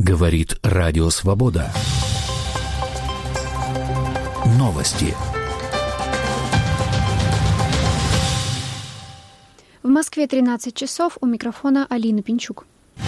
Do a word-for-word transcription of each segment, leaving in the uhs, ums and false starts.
Говорит Радио Свобода. Новости. В Москве тринадцать часов, у микрофона Алина Пинчук.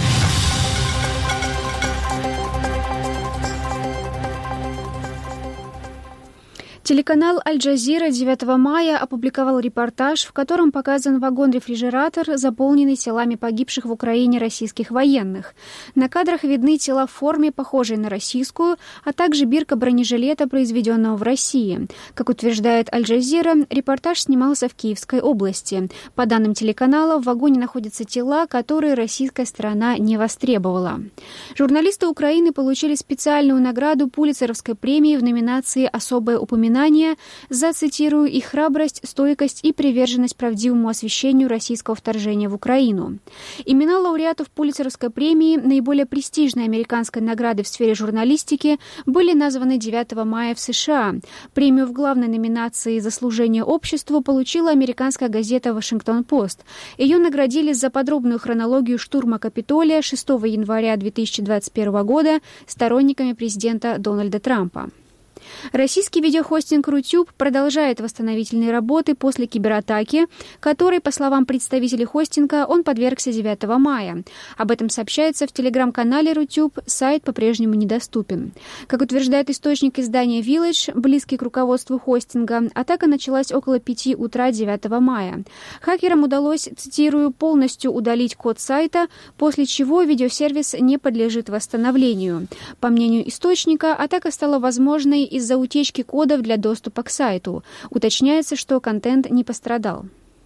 Телеканал «Аль-Джазира» девятого мая опубликовал репортаж, в котором показан вагон-рефрижератор, заполненный телами погибших в Украине российских военных. На кадрах видны тела в форме, похожей на российскую, а также бирка бронежилета, произведенного в России. Как утверждает «Аль-Джазира», репортаж снимался в Киевской области. По данным телеканала, в вагоне находятся тела, которые российская сторона не востребовала. Журналисты Украины получили специальную награду Пулитцеровской премии в номинации «Особое упоминание» за, цитирую, их храбрость, стойкость и приверженность правдивому освещению российского вторжения в Украину. Имена лауреатов Пулитцеровской премии, наиболее престижной американской награды в сфере журналистики, были названы девятого мая в США. Премию в главной номинации «За служение обществу» получила американская газета «Вашингтон-Пост». Ее наградили за подробную хронологию штурма Капитолия шестого января две тысячи двадцать первого года сторонниками президента Дональда Трампа. Российский видеохостинг Рутюб продолжает восстановительные работы после кибератаки, которой, по словам представителей хостинга, он подвергся девятого мая. Об этом сообщается в телеграм-канале Рутюб, сайт по-прежнему недоступен. Как утверждает источник издания Village, близкий к руководству хостинга, атака началась около пяти утра девятого мая. Хакерам удалось, цитирую, полностью удалить код сайта, после чего видеосервис не подлежит восстановлению. По мнению источника, атака стала возможной из-за утечки кодов для доступа к сайту. Уточняется, что контент не пострадал.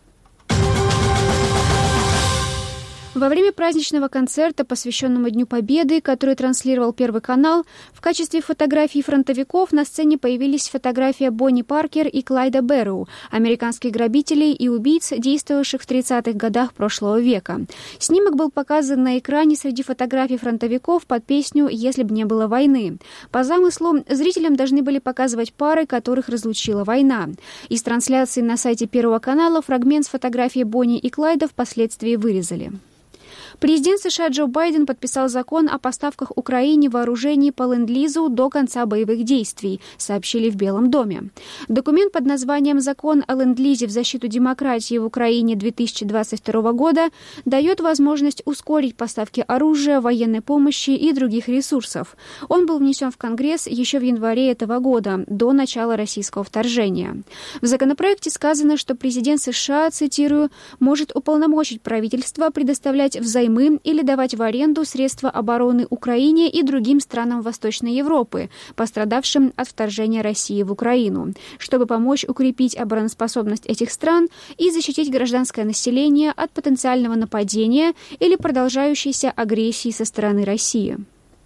Во время праздничного концерта, посвященного Дню Победы, который транслировал Первый канал, в качестве фотографий фронтовиков на сцене появились фотография Бонни Паркер и Клайда Бэрроу, американских грабителей и убийц, действовавших в тридцатых годах прошлого века. Снимок был показан на экране среди фотографий фронтовиков под песню «Если б не было войны». По замыслу, зрителям должны были показывать пары, которых разлучила война. Из трансляции на сайте Первого канала фрагмент с фотографией Бонни и Клайда впоследствии вырезали. Президент США Джо Байден подписал закон о поставках Украине вооружений по ленд-лизу до конца боевых действий, сообщили в Белом доме. Документ под названием «Закон о ленд-лизе в защиту демократии в Украине две тысячи двадцать второго года» дает возможность ускорить поставки оружия, военной помощи и других ресурсов. Он был внесен в Конгресс еще в январе этого года, до начала российского вторжения. В законопроекте сказано, что президент США, цитирую, может уполномочить правительство предоставлять взаимодействие или давать в аренду средства обороны Украине и другим странам Восточной Европы, пострадавшим от вторжения России в Украину, чтобы помочь укрепить обороноспособность этих стран и защитить гражданское население от потенциального нападения или продолжающейся агрессии со стороны России.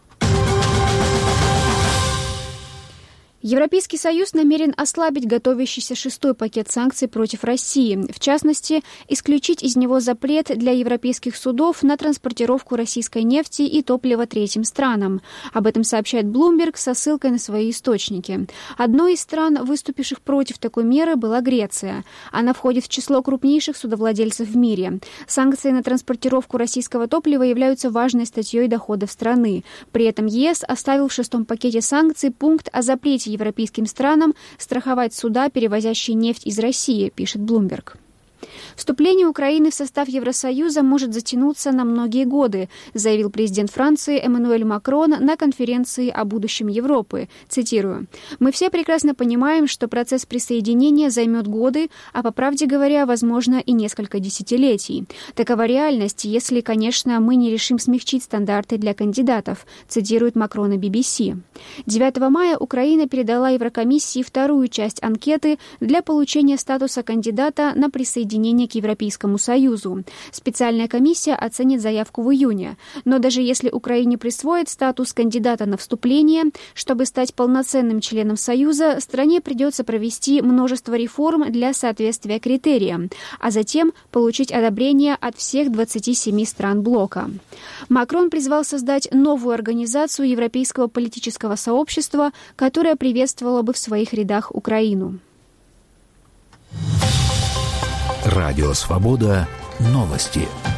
Европейский Союз намерен ослабить готовящийся шестой пакет санкций против России, в частности, исключить из него запрет для европейских судов на транспортировку российской нефти и топлива третьим странам. Об этом сообщает Bloomberg со ссылкой на свои источники. Одной из стран, выступивших против такой меры, была Греция. Она входит в число крупнейших судовладельцев в мире. Санкции на транспортировку российского топлива являются важной статьей доходов страны. При этом ЕС оставил в шестом пакете санкций пункт о запрете европейским странам страховать суда, перевозящие нефть из России, пишет Bloomberg. Вступление Украины в состав Евросоюза может затянуться на многие годы, заявил президент Франции Эммануэль Макрон на конференции о будущем Европы. Цитирую. «Мы все прекрасно понимаем, что процесс присоединения займет годы, а, по правде говоря, возможно, и несколько десятилетий. Такова реальность, если, конечно, мы не решим смягчить стандарты для кандидатов», цитирует Макрон и би би си. девятого мая Украина передала Еврокомиссии вторую часть анкеты для получения статуса кандидата на присоединение к Европейскому Союзу. Специальная комиссия оценит заявку в июне. Но даже если Украине присвоят статус кандидата на вступление, чтобы стать полноценным членом Союза, стране придется провести множество реформ для соответствия критериям, а затем получить одобрение от всех двадцати семи стран блока. Макрон призвал создать новую организацию европейского политического сообщества, которая приветствовала бы в своих рядах Украину. Радио Свобода. Новости.